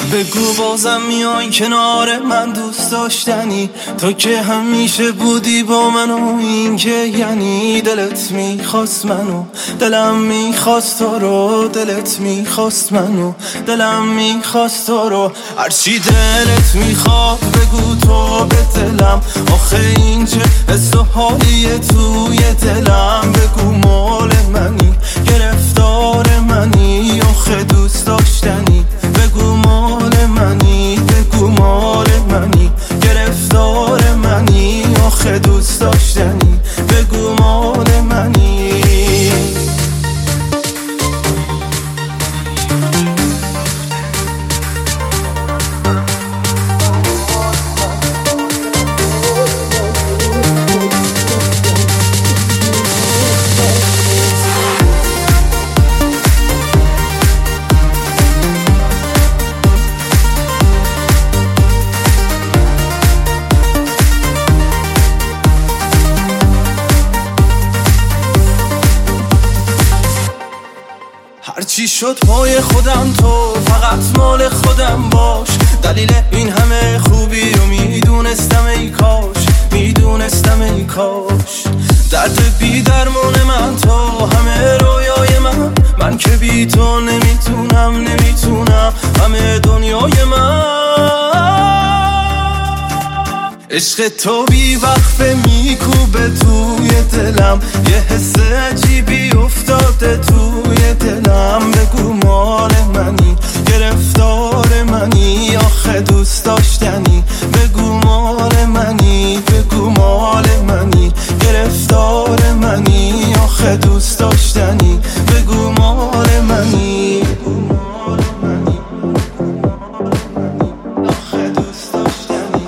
بگو بازم میای کنار من دوست داشتنی، تو که همیشه بودی با من و این که یعنی دلت میخواست منو، دلم میخواست تو رو، دلت میخواست منو، دلم میخواست تو رو. هرچی دلت میخواد بگو تو به دلم، آخه این چه حس و حالیه توی دلم. بگو مال منی، گرفتار منی، آخه دوست داشتنی. بگو مال منی، بگو مال منی، گرفتار منی، آخه دوست داشتنی. بگو مال منی. هرچی شد پای خودم، تو فقط مال خودم باش. دلیل این همه خوبی رو میدونستم ای کاش، میدونستم ای کاش. درد بی درمان من، تو همه رویای من که بی تو نمیتونم همه دنیای من. عشق تو بی وقفه میکوبه توی دلم، یه حس عجیبی افتاده توی دلم. بگو مال منی، گرفتار منی، آخه دوست داشتنی. بگو مال منی، بگو مال منی، گرفتار منی، آخه دوست داشتنی. بگو مال منی، بگو مال منی، آخه دوست داشتنی.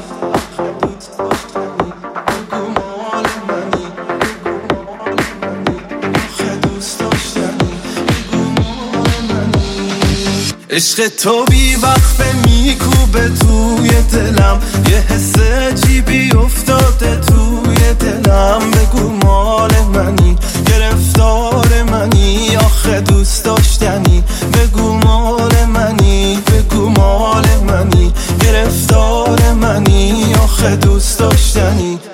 عشق تو بی وقفه میکوبه توی دلم، یه حس عجیبی افتاده توی دلم. بگو مال منی، گرفتار منی، آخه دوست داشتنی. بگو مال منی، بگو مال منی، گرفتار منی، آخه دوست داشتنی.